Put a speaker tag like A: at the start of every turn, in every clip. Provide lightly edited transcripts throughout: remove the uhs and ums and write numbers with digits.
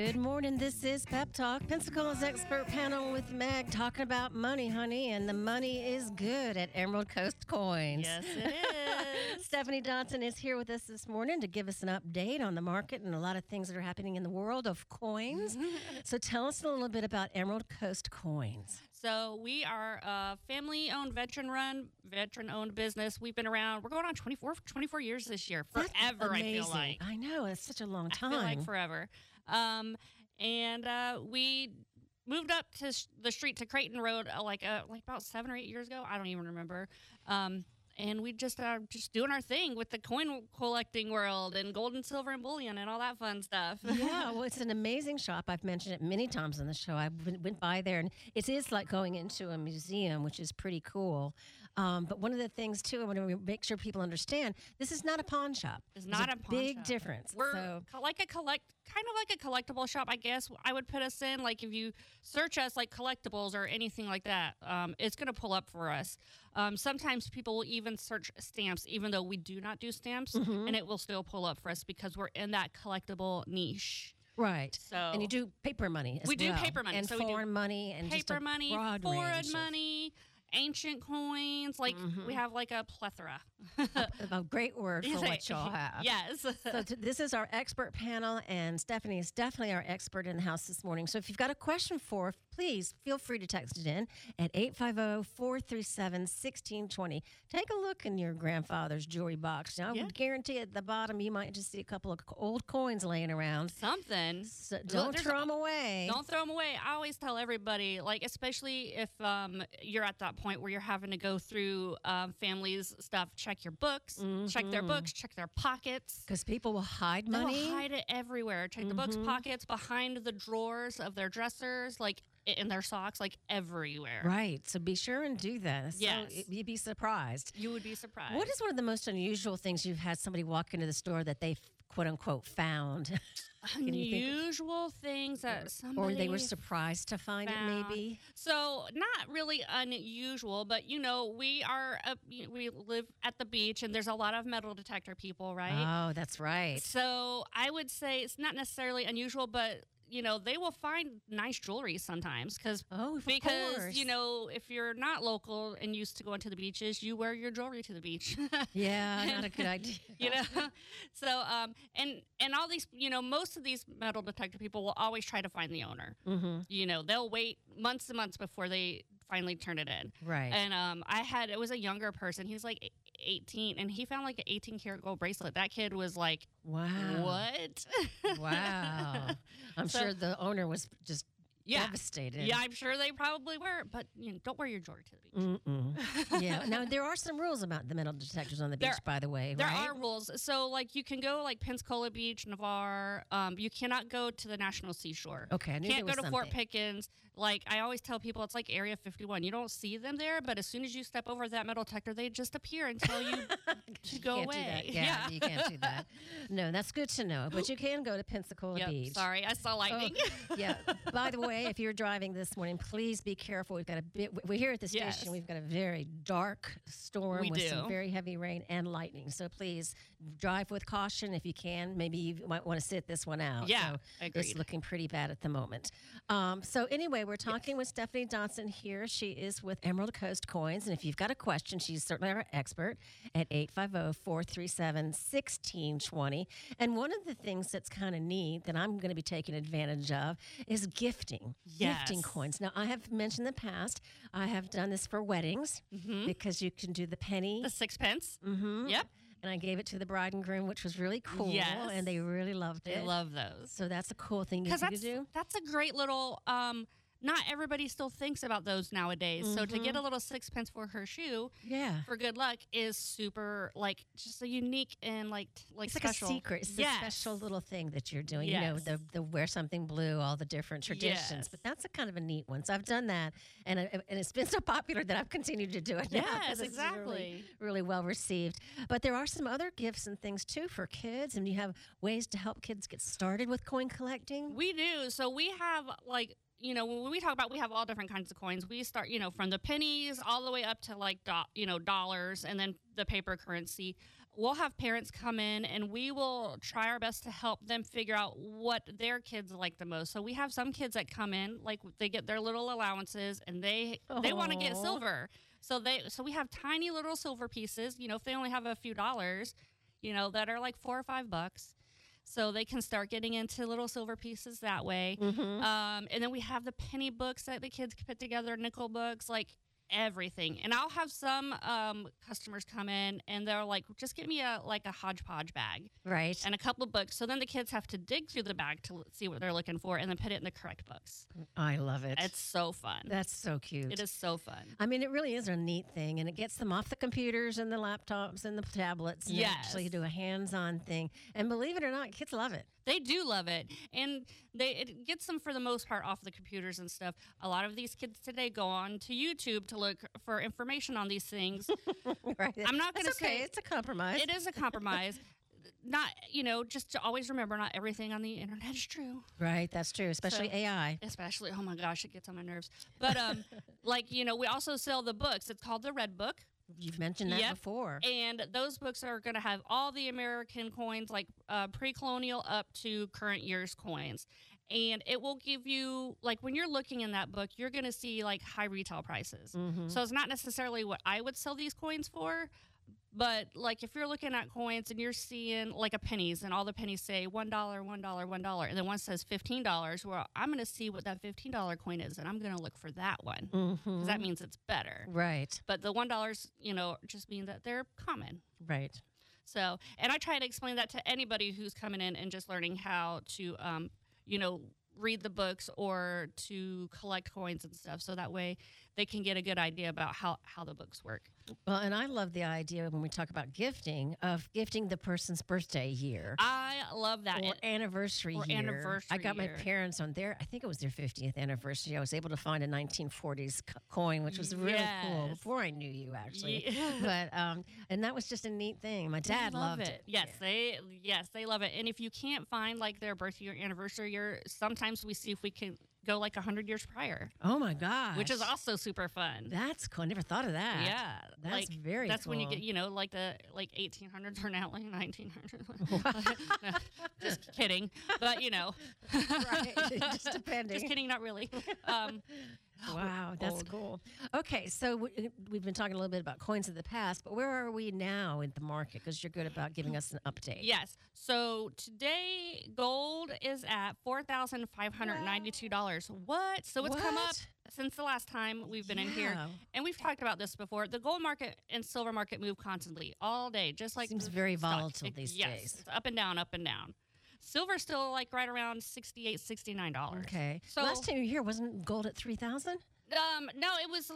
A: Good morning. This is Pep Talk, Pensacola's expert panel with Meg talking about money, honey, and the money is good at Emerald Coast Coins.
B: Yes, it is.
A: Stephanie Dodson is here with us this morning to give us an update on the market and a lot of things that are happening in the world of coins. So tell us a little bit about Emerald Coast Coins.
B: So we are a family-owned, veteran-owned business. We've been around. We're going on 24 years this year.
A: That's
B: Forever, I feel
A: amazing.
B: like.
A: I know. It's such a long time.
B: I feel like forever. We moved up to the street to Creighton Road like about 7 or 8 years ago. I don't even remember. And we just are just doing our thing with the coin collecting world and gold and silver and bullion and all that fun stuff.
A: Yeah, well, it's an amazing shop. I've mentioned it many times on the show. I went by there, and it is like going into a museum, which is pretty cool. But one of the things, too, I want to make sure people understand, this is not a pawn shop.
B: It's not a pawn
A: big
B: shop.
A: difference.
B: We're
A: So,
B: kind of like a collectible shop, I guess. I would put us in, like if you search us like collectibles or anything like that, it's going to pull up for us. Sometimes people will even search stamps, even though we do not do stamps, and it will still pull up for us because we're in that collectible niche.
A: right.
B: So
A: And you do paper money as
B: we do
A: well.
B: paper money.
A: And
B: So we do
A: foreign money and just
B: paper
A: a
B: money,
A: broad
B: foreign
A: range of-
B: money, ancient coins. Like we have like a plethora.
A: A great word for what y'all have.
B: Yes.
A: So this is our expert panel, and Stephanie is definitely our expert in the house this morning. So if you've got a question for her, please feel free to text it in at 850-437-1620. Take a look in your grandfather's jewelry box. Now, I would guarantee at the bottom you might just see a couple of old coins laying around.
B: Something.
A: So don't throw them away.
B: Don't throw them away. I always tell everybody, like, especially if you're at that point where you're having to go through families' stuff, check your books, check their books, check their pockets.
A: Because people will hide money.
B: They'll hide it everywhere. Check the books, pockets, behind the drawers of their dressers, like in their socks, like everywhere.
A: Right. So be sure and do that. So
B: Yes.
A: you'd be surprised.
B: You would be surprised.
A: What is one of the most unusual things you've had somebody walk into the store that they quote unquote found?
B: unusual things that somebody
A: Or they were surprised to find
B: found.
A: it maybe?
B: So not really unusual, but we live at the beach and there's a lot of metal detector people, right?
A: Oh, that's right.
B: So I would say it's not necessarily unusual, but they will find nice jewelry sometimes because
A: course.
B: if you're not local and used to going to the beaches, you wear your jewelry to the beach.
A: Yeah, not a good idea.
B: So and all these, most of these metal detector people will always try to find the owner. They'll wait months and months before they finally turn it in.
A: Right.
B: And it was a younger person. He was like 18 and he found like an 18 karat gold bracelet. That kid was like,
A: Wow.
B: what?
A: Wow. I'm sure the owner was just devastated.
B: Yeah, I'm sure they probably were. But don't wear your jewelry to the beach.
A: Yeah. Now, there are some rules about the metal detectors on the beach, by the way,
B: There
A: right?
B: are rules. So, like, you can go, like, Pensacola Beach, Navarre. You cannot go to the National Seashore.
A: Okay, I knew
B: Can't
A: there
B: go
A: was
B: to Fort
A: something.
B: Pickens. Like, I always tell people it's like Area 51. You don't see them there, but as soon as you step over that metal detector, they just appear and tell you to go
A: Can't
B: away.
A: do that. Yeah, you can't do that. No, that's good to know. But you can go to Pensacola
B: Yep,
A: Beach.
B: sorry, I saw lightning.
A: Yeah. By the way, if you're driving this morning, please be careful. We've got we're here at the station.
B: Yes.
A: We've got a very dark storm
B: We
A: with
B: do.
A: some very heavy rain and lightning. So please drive with caution if you can. Maybe you might want to sit this one out.
B: Yeah,
A: So
B: agreed.
A: it's looking pretty bad at the moment. So anyway, we're talking with Stephanie Dodson here. She is with Emerald Coast Coins. And if you've got a question, she's certainly our expert at 850-437-1620. And one of the things that's kind of neat that I'm going to be taking advantage of is gifting.
B: Yes.
A: Gifting coins. Now, I have mentioned in the past, I have done this for weddings because you can do the penny.
B: The sixpence. Yep.
A: And I gave it to the bride and groom, which was really cool.
B: Yes.
A: And they really loved it.
B: I love those.
A: So that's a cool thing you
B: Because
A: can do.
B: that's a great little not everybody still thinks about those nowadays. So to get a little sixpence for her shoe
A: Yeah.
B: for good luck is super, like, just a unique and like
A: It's like
B: special.
A: a secret. It's
B: Yes.
A: a special little thing that you're doing.
B: Yes.
A: You know, the wear something blue, all the different traditions.
B: Yes.
A: But that's a kind of a neat one. So I've done that, and it's been so popular that I've continued to do it. now, 'cause
B: Yes,
A: it's
B: exactly.
A: really well received. But there are some other gifts and things too for kids, and you have ways to help kids get started with coin collecting.
B: We do. So we have, like, when we talk about, we have all different kinds of coins. We start, from the pennies all the way up to like, dollars, and then the paper currency. we'll have parents come in and we will try our best to help them figure out what their kids like the most. So we have some kids that come in, like they get their little allowances and they want to get
A: Aw.
B: silver. So we have tiny little silver pieces, if they only have a few dollars, that are like $4 or $5. So they can start getting into little silver pieces that way.
A: Mm-hmm.
B: And then we have the penny books that the kids can put together, nickel books, like everything. And I'll have some customers come in and they're like, just give me a hodgepodge bag
A: Right.
B: and a couple of books. So then the kids have to dig through the bag to see what they're looking for and then put it in the correct books.
A: I love it.
B: It's so fun.
A: That's so cute.
B: It is so fun.
A: I mean, it really is a neat thing, and it gets them off the computers and the laptops and the tablets and
B: Yes.
A: actually do a hands-on thing. And believe it or not, kids love it.
B: They do love it, and it gets them for the most part off the computers and stuff. A lot of these kids today go on to YouTube to look for information on these things.
A: Right.
B: I'm not going to
A: That's okay.
B: say
A: It's a compromise.
B: it is a compromise. Not, just to always remember, not everything on the internet is true.
A: Right. That's true, especially
B: So-
A: AI.
B: Especially, oh my gosh, it gets on my nerves. But we also sell the books. It's called the Red Book.
A: You've mentioned that
B: Yep.
A: before.
B: And those books are going to have all the American coins, like pre-colonial up to current year's coins. And it will give you, like, when you're looking in that book, you're going to see, like, high retail prices.
A: Mhm.
B: So it's not necessarily what I would sell these coins for. But, like, if you're looking at coins and you're seeing, like, a pennies, and all the pennies say $1, $1, $1, and then one says $15, well, I'm going to see what that $15 coin is, and I'm going to look for that one.
A: Mhm.
B: Because that means it's better.
A: Right.
B: But the $1, just mean that they're common.
A: Right.
B: So, and I try to explain that to anybody who's coming in and just learning how to, read the books or to collect coins and stuff. So that way they can get a good idea about how the books work.
A: Well, and I love the idea when we talk about gifting of gifting the person's birthday year.
B: I love that.
A: Or anniversary
B: or
A: year.
B: anniversary
A: I got
B: year.
A: my parents on I think it was their 50th anniversary. I was able to find a 1940s coin, which was really cool
B: Yes.
A: before I knew you, actually.
B: Yeah.
A: But and that was just a neat thing. My dad
B: They love
A: loved it.
B: Yes,
A: Yeah.
B: they love it. And if you can't find like their birthday or anniversary year, sometimes we see if we can go like 100 years prior,
A: Oh my gosh.
B: which is also super fun.
A: That's cool. I never thought of that.
B: Yeah,
A: That's very
B: That's when you
A: cool.
B: get, like the 1800s are now like 1900s. No, just kidding, but
A: Right. Just depending.
B: just kidding, not really.
A: Wow, that's
B: Old.
A: cool. Okay, so we've been talking a little bit about coins of the past, but where are we now in the market? Because you're good about giving us an update.
B: Yes. So today, gold is at $4,592. What? So it's come up
A: What?
B: since the last time we've been in here.
A: Yeah.
B: And we've talked about this before. The gold market and silver market move constantly all day, just like
A: Seems
B: the
A: very
B: stock.
A: volatile these
B: yes,
A: days.
B: It's up and down, up and down. Silver's still like right around $68, $69.
A: Okay.
B: So
A: Last time you were here, wasn't gold at 3,000?
B: no, it was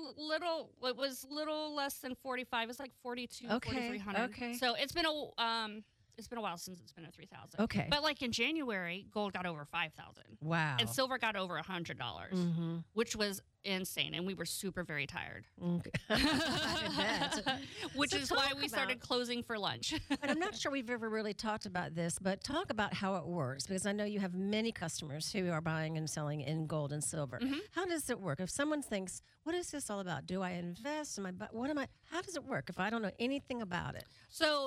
B: little less than 45. It's like 42,
A: Okay,
B: 4,300.
A: okay.
B: So it's been a while since it's been at 3,000.
A: Okay.
B: But like in January, gold got over 5,000
A: Wow.
B: and silver got over $100,
A: Mm-hmm.
B: which was insane, and we were super very tired.
A: I bet.
B: Which
A: So
B: is why
A: talk
B: we started
A: about-
B: closing for lunch.
A: And I'm not sure we've ever really talked about this, but talk about how it works because I know you have many customers who are buying and selling in gold and silver.
B: Mhm.
A: How does it work? If someone thinks, "What is this all about? Do I invest? What am I? How does it work if I don't know anything about it?"
B: So,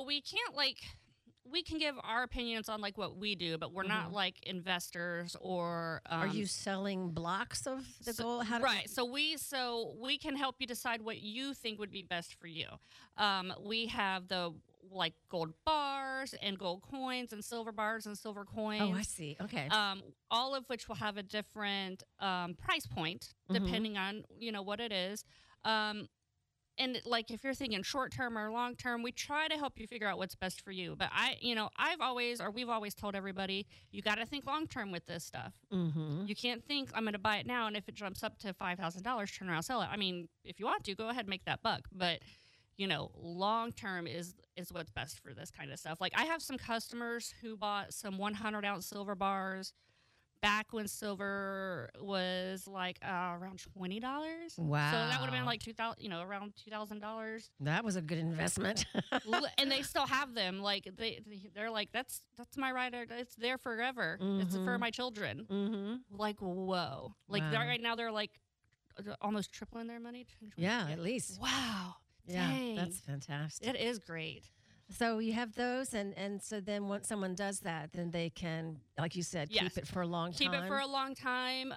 B: we can give our opinions on like what we do, but we're not like investors or
A: Are you selling blocks of the gold? How
B: right. So we can help you decide what you think would be best for you. We have the like gold bars and gold coins and silver bars and silver coins.
A: Oh, I see. Okay.
B: All of which will have a different price point depending on what it is. And like if you're thinking short term or long term, we try to help you figure out what's best for you. But we've always told everybody, you got to think long term with this stuff.
A: Mm-hmm.
B: You can't think I'm going to buy it now, and if it jumps up to $5,000, turn around, sell it. I mean, if you want to, go ahead, make that buck. But long term is what's best for this kind of stuff. Like I have some customers who bought some 100-ounce silver bars back when silver was like around $20.
A: Wow.
B: So that would have been like around $2,000.
A: That was a good investment.
B: And they still have them. Like they're like that's my right. It's there forever. It's for my children.
A: Mm-hmm.
B: Like whoa. Like
A: Wow.
B: right now they're like almost tripling their money.
A: Yeah, at least.
B: Wow.
A: Yeah,
B: Dang.
A: that's fantastic.
B: It is great.
A: So you have those, and so then once someone does that, then they can, like you said,
B: Yes.
A: keep it for a long time.
B: Keep it for a long time.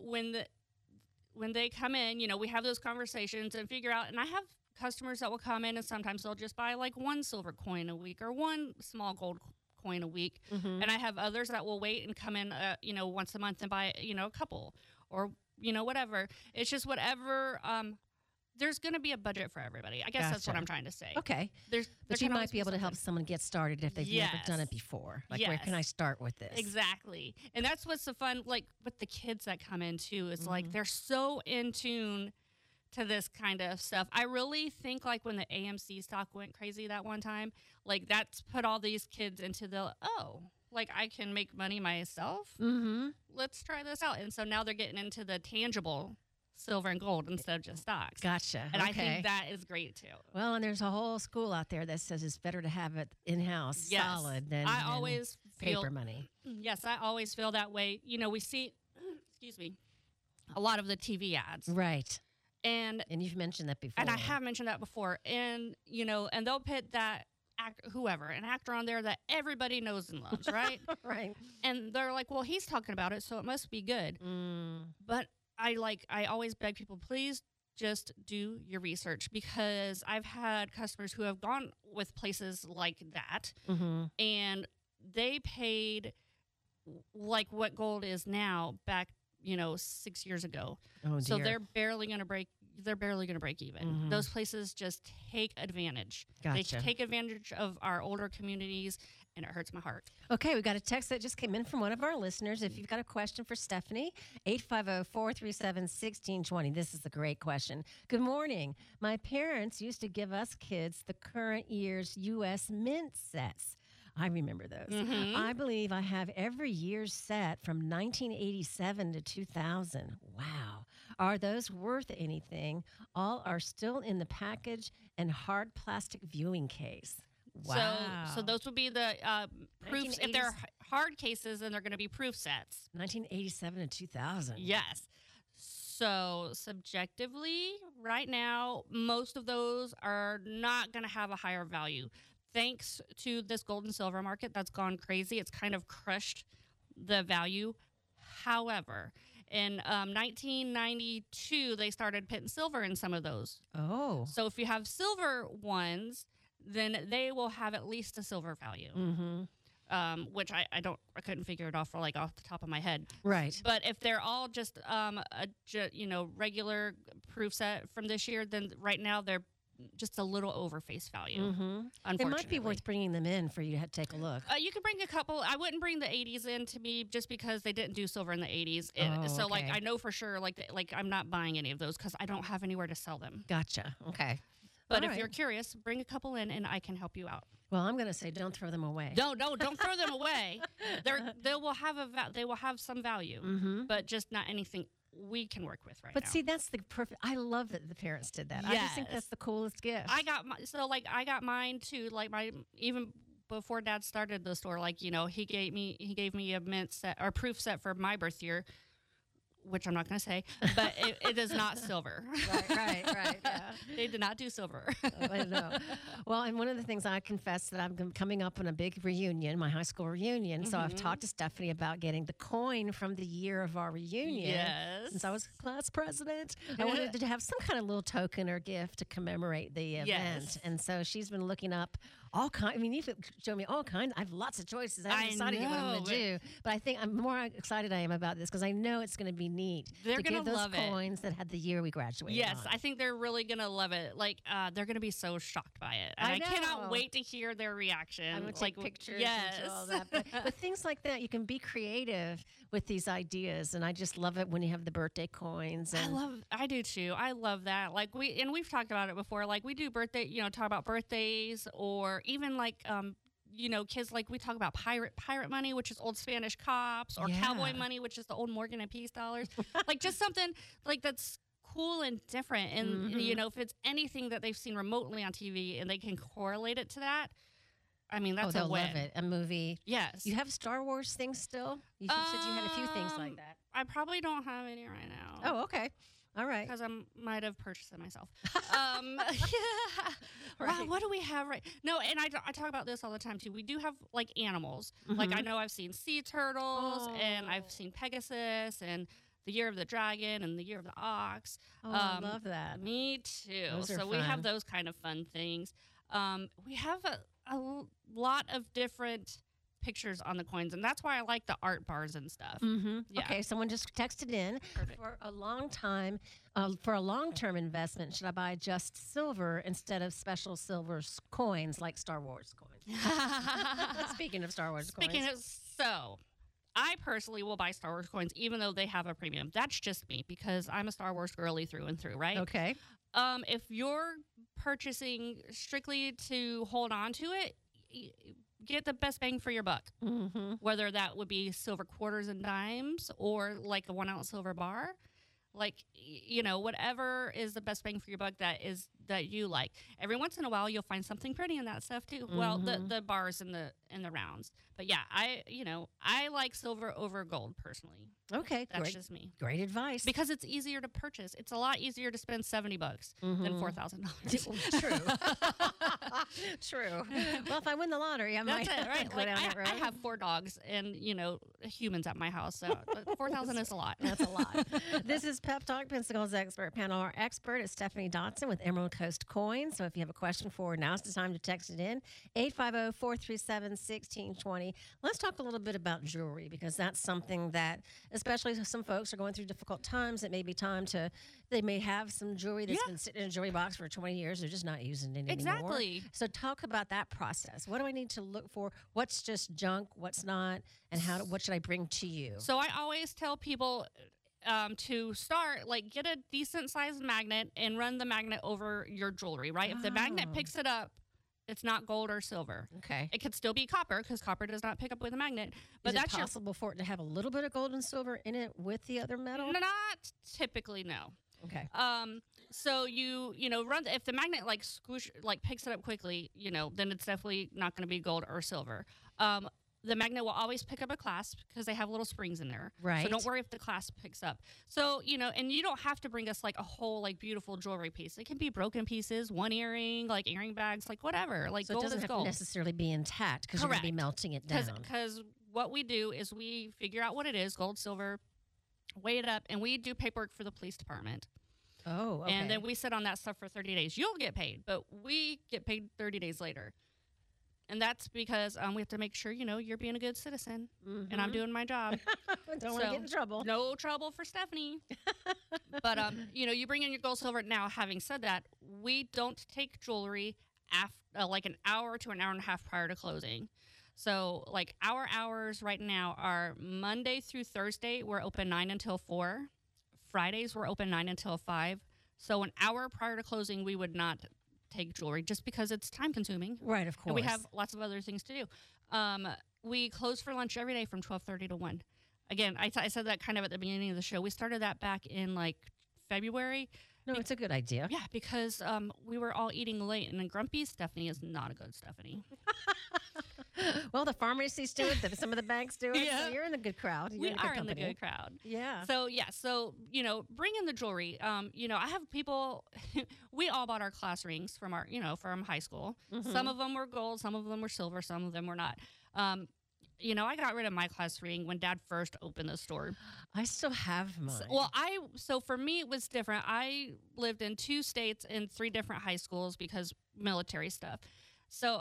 B: When they come in, we have those conversations and figure out. And I have customers that will come in, and sometimes they'll just buy like one silver coin a week or one small gold coin a week.
A: Mhm.
B: And I have others that will wait and come in, once a month and buy, a couple or whatever. It's just whatever. There's going to be a budget for everybody. I guess that's what
A: Gotcha.
B: I'm trying to say.
A: Okay.
B: There
A: But you
B: can
A: might
B: always
A: be able to help
B: something.
A: someone get started if they've never done it
B: Yes.
A: before. Like, where can I
B: Yes.
A: start with this?
B: Exactly. And that's what's so fun, like with the kids that come in too. It's like
A: Mhm.
B: they're so in tune to this kind of stuff. I really think like when the AMC stock went crazy that one time, like that's put all these kids into like I can make money myself.
A: Mm-hmm.
B: Let's try this out. And so now they're getting into the tangible silver and gold instead of just stocks.
A: Gotcha.
B: And
A: okay.
B: I think that is great too.
A: Well, and there's a whole school out there that says it's better to have it in-house,
B: Yes.
A: solid, than
B: I always feel
A: paper money.
B: Yes, I always feel that way. We see excuse me, a lot of the TV ads.
A: Right.
B: And
A: And you've mentioned that before.
B: And I have mentioned that before. And, and they'll put that an actor on there that everybody knows and loves, right?
A: Right.
B: And they're like, well, he's talking about it, so it must be good.
A: Mm.
B: But I always beg people, please just do your research, because I've had customers who have gone with places like that
A: Mm-hmm.
B: and they paid like what gold is now back, 6 years ago.
A: Oh,
B: So
A: dear.
B: they're barely going to break even.
A: Mhm.
B: Those places just take advantage.
A: Gotcha.
B: They take advantage of our older communities, and it hurts my heart.
A: Okay, we got a text that just came in from one of our listeners. If you've got a question for Stephanie, 850-437-1620. This is a great question. Good morning. My parents used to give us kids the current year's U.S. Mint sets. I remember those.
B: Mhm.
A: I believe I have every year's set from 1987 to 2000. Wow. Are those worth anything? All are still in the package and hard plastic viewing case. Wow.
B: So those would be the proofs. If
A: 1980s.
B: they're hard cases, then they're going to be proof sets.
A: 1987 to 2000.
B: Yes. So subjectively, right now, most of those are not going to have a higher value. Thanks to this gold and silver market that's gone crazy, it's kind of crushed the value. However, in 1992, they started putting silver in some of those.
A: Oh.
B: So if you have silver ones, then they will have at least a silver value, which I couldn't figure it off off the top of my head.
A: Right.
B: But if they're all just regular proof set from this year, then right now they're just a little over face value.
A: It
B: Unfortunately,
A: might be worth bringing them in for you to take a look.
B: You could bring a couple. I wouldn't bring the 80s in to me just because they didn't do silver in the 80s. So
A: okay.
B: I know for sure like I'm not buying any of those because I don't have anywhere to sell them.
A: Gotcha. Okay.
B: But
A: All
B: if
A: right.
B: you're curious, bring a couple in and I can help you out.
A: Well, I'm going to say don't throw them away.
B: No, don't throw them away. They will have some value, but just not anything we can work with right
A: But
B: now.
A: see, that's the perfect. I love that the parents did that. I just think
B: Yes.
A: that's the coolest gift.
B: I got mine too. Like even before Dad started the store, he gave me a mint set or proof set for my birth year, which I'm not going to say, but it is not silver.
A: right. Yeah.
B: They did not do silver.
A: I know. Well, and one of the things I confess that I'm coming up on a big reunion, my high school reunion. So I've talked to Stephanie about getting the coin from the year of our reunion.
B: Yes.
A: Since I was class president, I wanted to have some kind of little token or gift to commemorate the event.
B: Yes.
A: And so she's been looking up all kind. I mean, you could show me all kind. I have lots of choices. I haven't decided yet what I'm going to do. But I think I'm more excited I am about this because I know it's going to be neat.
B: They're
A: to give
B: gonna
A: those
B: love it.
A: coins that had the year we graduated.
B: Yes,
A: on.
B: I think they're really going to love it. They're going to be so shocked by it. And
A: I
B: I cannot
A: know.
B: wait to hear their reaction.
A: I'm going to take pictures
B: Yes.
A: and do all that. But things like that, you can be creative with these ideas. And I just love it when you have the birthday coins. And
B: I do too. I love that. We've talked about it before. We do talk about birthdays or even kids we talk about pirate money, which is old Spanish cops, or cowboy
A: Yeah.
B: money, which is the old Morgan and Peace dollars. Just something that's cool and different. And if it's anything that they've seen remotely on TV and they can correlate it to that, I mean that's a
A: they'll
B: win.
A: love it. A movie.
B: Yes.
A: You have Star Wars things still? You said you had a few things like that.
B: I probably don't have any right now.
A: Oh, okay. All right.
B: because I might have purchased it myself. Wow,
A: Right.
B: what do we have right? No, and I talk about this all the time too. We do have like animals. Like I
A: Mhm.
B: know I've seen sea turtles, and
A: Oh.
B: I've seen Pegasus, and the Year of the Dragon, and the Year of the Ox.
A: Oh, I love that.
B: Me too.
A: Those are
B: So we have
A: fun.
B: those kind of fun things. We have lot of different pictures on the coins, and that's why I like the art bars and stuff.
A: Mm-hmm.
B: Yeah.
A: Okay, someone just texted in
B: Perfect.
A: for a long time. For a long-term investment, should I buy just silver instead of special silver coins like Star Wars coins? Speaking of Star Wars
B: Speaking
A: coins.
B: of, so I personally will buy Star Wars coins even though they have a premium. That's just me because I'm a Star Wars girly through and through, right?
A: Okay.
B: If you're purchasing strictly to hold on to it, get the best bang for your buck.
A: Mm-hmm.
B: Whether that would be silver quarters and dimes or like a 1 ounce silver bar, like whatever is the best bang for your buck that you like. Every once in a while you'll find something pretty in that stuff too. Well, the bars and the rounds. But yeah, I like silver over gold personally.
A: Okay,
B: That's
A: great.
B: just me.
A: Great advice.
B: Because it's easier to purchase. It's a lot easier to spend $70 than
A: Mhm.
B: $4,000.
A: True. True. Well, if I win the lottery, I
B: That's
A: might
B: it, right?
A: go
B: Like
A: down that road.
B: I have 4 dogs and humans at my house, so 4,000 is a lot.
A: That's a lot. This is Pep Talk, Pensacle's expert panel. Our expert is Stephanie Dotson with Emerald Coast Coins. So if you have a question for her, now's the time to text it in. 850-437-1620. Let's talk a little bit about jewelry because that's something that, especially some folks are going through difficult times. It may be time they may have some jewelry that's been sitting in a jewelry box for 20 years. They're just not using it anymore.
B: Exactly.
A: So talk about that process. What do I need to look for? What's just junk? What's not? And what should I bring to you?
B: So I always tell people to start, like, get a decent sized magnet and run the magnet over your jewelry, right? If the magnet
A: Oh.
B: picks it up, it's not gold or silver.
A: Okay.
B: It could still be copper because copper does not pick up with a magnet. But
A: Is it
B: that's
A: possible for it to have a little bit of gold and silver in it with the other metal?
B: not typically, no.
A: Okay.
B: So you run if the magnet like picks it up quickly, then it's definitely not going to be gold or silver. The magnet will always pick up a clasp because they have little springs in there.
A: Right.
B: So don't worry if the clasp picks up. So, and you don't have to bring us like a whole like beautiful jewelry piece. It can be broken pieces, one earring, like earring bags, like whatever. Like
A: So it
B: gold
A: doesn't
B: is
A: have
B: gold.
A: to necessarily be intact because you're going to be
B: Correct.
A: melting it down.
B: Because what we do is we figure out what it is, gold, silver, weigh it up, and we do paperwork for the police department.
A: Oh, okay.
B: And then we sit on that stuff for 30 days. You'll get paid, but we get paid 30 days later. And that's because we have to make sure, you're being a good citizen and I'm doing my job.
A: Don't want to
B: So,
A: get in trouble.
B: No trouble for Stephanie. But, you bring in your gold, silver. Now, having said that, we don't take jewelry like an hour to an hour and a half prior to closing. So, like, our hours right now are Monday through Thursday, we're open 9 until 4. Fridays, we're open 9 until 5. So, an hour prior to closing, we would not take jewelry just because it's time consuming.
A: Right, of course.
B: And we have lots of other things to do. We close for lunch every day from 12:30 to 1. Again, I said that kind of at the beginning of the show. We started that back in like February.
A: No, it's a good idea.
B: Yeah, because we were all eating late, and grumpy Stephanie is not a good Stephanie.
A: Well, the pharmacies do it. Some of the banks do it.
B: Yeah.
A: So you're in the good crowd. You're
B: We
A: in a good
B: are in the
A: company.
B: good crowd.
A: Yeah.
B: So bring in the jewelry. I have people. We all bought our class rings from from high school.
A: Mm-hmm.
B: Some of them were gold, some of them were silver, some of them were not. I got rid of my class ring when Dad first opened the store.
A: I still have mine.
B: So for me it was different. I lived in 2 states and 3 different high schools because military stuff. So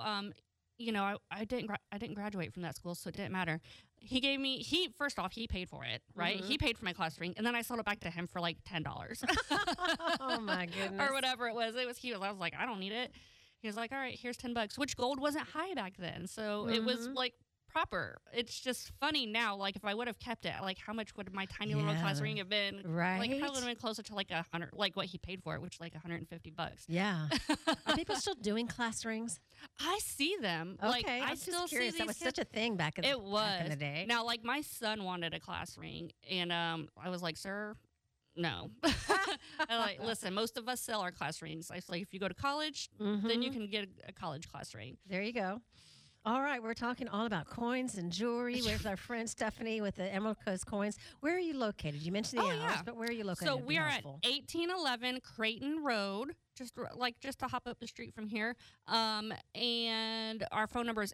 B: I didn't graduate from that school, so it didn't matter. First off, he paid for it, right?
A: Mhm.
B: He paid for my class ring, and then I sold it back to him for like $10
A: Oh my goodness.
B: or whatever it was. I was like, I don't need it. He was like, all right, here's $10, which gold wasn't high back then, so it was
A: Mhm.
B: like proper. It's just funny now. Like if I would have kept it, like how much would my tiny little class
A: Yeah.
B: ring have been?
A: Right.
B: Like it probably would have been closer to like 100, like what he paid for it, which is like $150.
A: Yeah. Are people still doing class rings?
B: I see them.
A: Okay.
B: Like I
A: I'm just
B: still see
A: curious.
B: these
A: That was
B: kids.
A: such a thing back in the day.
B: Now, like my son wanted a class ring, and I was like, sir, no. I'm like, listen, most of us sell our class rings. I was like, if you go to college, then you
A: Mhm.
B: can get a college class ring.
A: There you go. All right, we're talking all about coins and jewelry with our friend Stephanie with the Emerald Coast Coins. Where are you located? You mentioned the hours, but where are you located?
B: So we are at 1811 Creighton Road, just to hop up the street from here. And our phone number is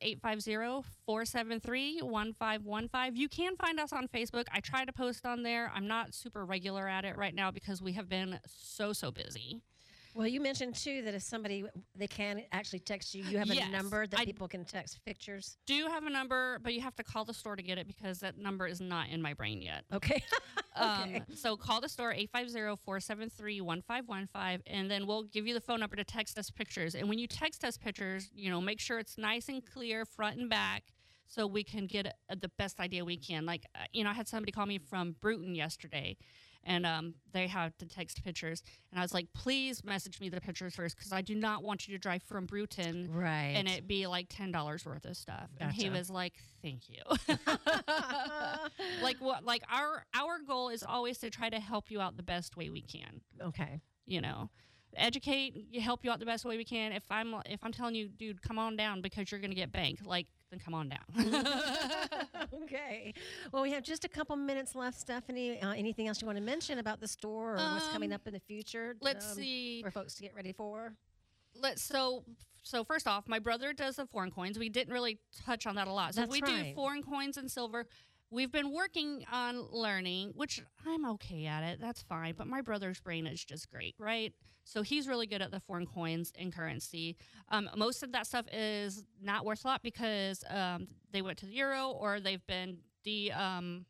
B: 850-473-1515. You can find us on Facebook. I try to post on there. I'm not super regular at it right now because we have been so busy.
A: Well, you mentioned, too, that if they can actually text you. You have a number that people can text pictures?
B: Do have a number, but you have to call the store to get it because that number is not in my brain yet.
A: Okay. Okay.
B: So call the store, 850-473-1515, and then we'll give you the phone number to text us pictures. And when you text us pictures, make sure it's nice and clear front and back so we can get the best idea we can. Like, I had somebody call me from Bruton yesterday. And they had to text pictures. And I was like, please message me the pictures first because I do not want you to drive from Bruton and it be like $10 worth of stuff. Gotcha. And he was like, thank you. Like our goal is always to try to help you out the best way we can.
A: Okay.
B: Educate, help you out the best way we can. If I'm telling you, dude, come on down because you're going to get banked, then come on down.
A: Okay. Well, we have just a couple minutes left, Stephanie. Anything else you want to mention about the store or what's coming up in the future?
B: Let's see.
A: For folks to get ready for.
B: So first off, my brother does the foreign coins. We didn't really touch on that a lot. So we do foreign coins and silver. We've been working on learning, which I'm okay at it. That's fine. But my brother's brain is just great, right? So he's really good at the foreign coins and currency. Most of that stuff is not worth a lot because they went to the euro or they've been devalued.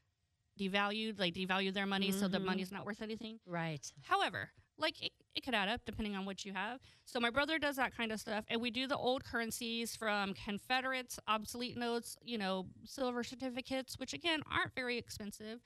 B: They devalued their money, so the money's not worth anything.
A: Right.
B: However, it could add up depending on what you have. So my brother does that kind of stuff, and we do the old currencies from Confederates, obsolete notes, silver certificates, which again aren't very expensive,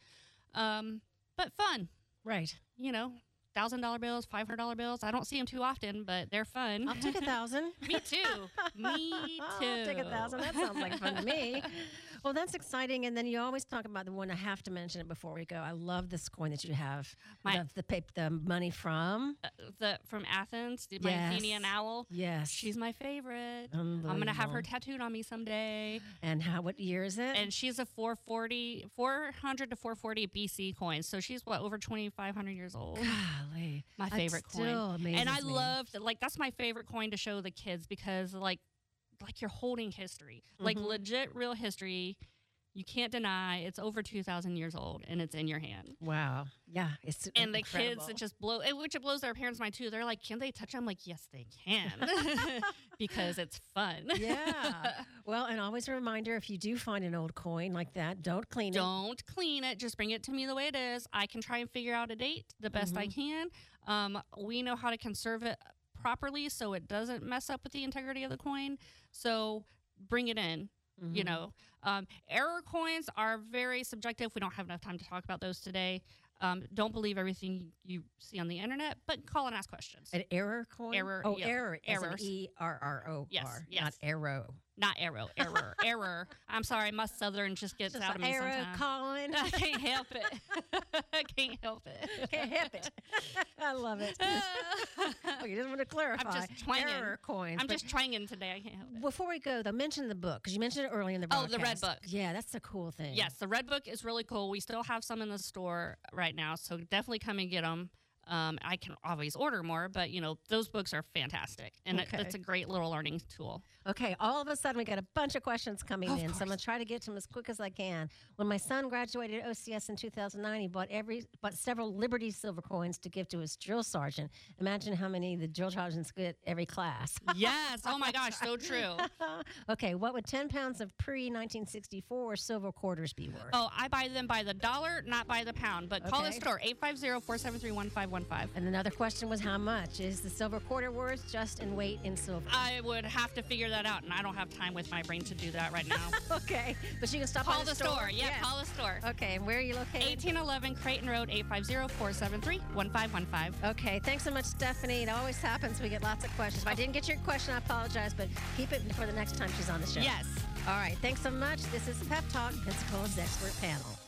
B: but fun.
A: Right.
B: $1,000 bills, $500 bills. I don't see them too often, but they're fun.
A: I'll take 1,000.
B: Me too. Me too.
A: I'll take 1,000. That sounds like fun to me. Well, that's exciting. And then you always talk about the one I have to mention it before we go. I love this coin that you have. The money from
B: from Athens, my Athenian owl.
A: Yes,
B: she's my favorite. I'm gonna have her tattooed on me someday.
A: And what year is it?
B: And she's a 400 to 440 BC coin. So she's over 2,500 years old.
A: Golly,
B: my favorite coin.
A: Still amazes
B: and I
A: me.
B: love that's my favorite coin to show the kids because you're holding history, legit real history. You can't deny it's over 2,000 years old and it's in your hand.
A: Wow. Yeah. It's
B: and
A: incredible.
B: The kids, it just which it blows their parents' mind too. They're like, can they touch? I'm like, yes, they can because it's fun.
A: Yeah. Well, and always a reminder, if you do find an old coin like that, don't clean it.
B: Don't clean it. Just bring it to me the way it is. I can try and figure out a date the best I can. We know how to conserve it properly so it doesn't mess up with the integrity of the coin. So bring it in. Error coins are very subjective. We don't have enough time to talk about those today. Don't believe everything you see on the internet, but call and ask questions.
A: An error coin?
B: Error.
A: Oh,
B: yeah.
A: error.
B: Errors.
A: ERRO.
B: Yes.
A: Not arrow.
B: Not arrow. Error. Error. I'm sorry. My Southern just gets out of me
A: error,
B: sometimes.
A: Colin.
B: I can't help it. I can't help it.
A: Can't help it. I love it. You just want to clarify.
B: I'm just twanging.
A: Error coins.
B: I'm just twanging today. I can't help it.
A: Before we go, though, mention the book because you mentioned it early in the broadcast.
B: Oh, the Red Book.
A: Yeah, that's the cool thing.
B: Yes, the Red Book is really cool. We still have some in the store right now, so definitely come and get them. I can always order more, but those books are fantastic, and it's a great little learning tool.
A: Okay, all of a sudden we got a bunch of questions coming in, so I'm going to try to get to them as quick as I can. When my son graduated OCS in 2009, he bought several Liberty silver coins to give to his drill sergeant. Imagine how many the drill sergeants get every class.
B: Yes, oh my gosh, so true.
A: Okay, what would 10 pounds of pre-1964 silver quarters be worth?
B: Oh, I buy them by the dollar, not by the pound, but call the store, 850-473-1515.
A: And another question was, how much is the silver quarter worth just in weight in silver?
B: I would have to figure that out, and I don't have time with my brain to do that right now.
A: Okay, but you can stop
B: call
A: by
B: the store. Yeah, call the store.
A: Okay, and where are you located?
B: 1811 Creighton Road, 850-473-1515.
A: Okay, thanks so much, Stephanie. It always happens. We get lots of questions. If I didn't get your question, I apologize, but keep it for the next time she's on the show.
B: Yes.
A: All right, thanks so much. This is Pep Talk, Pensacola's Expert Panel.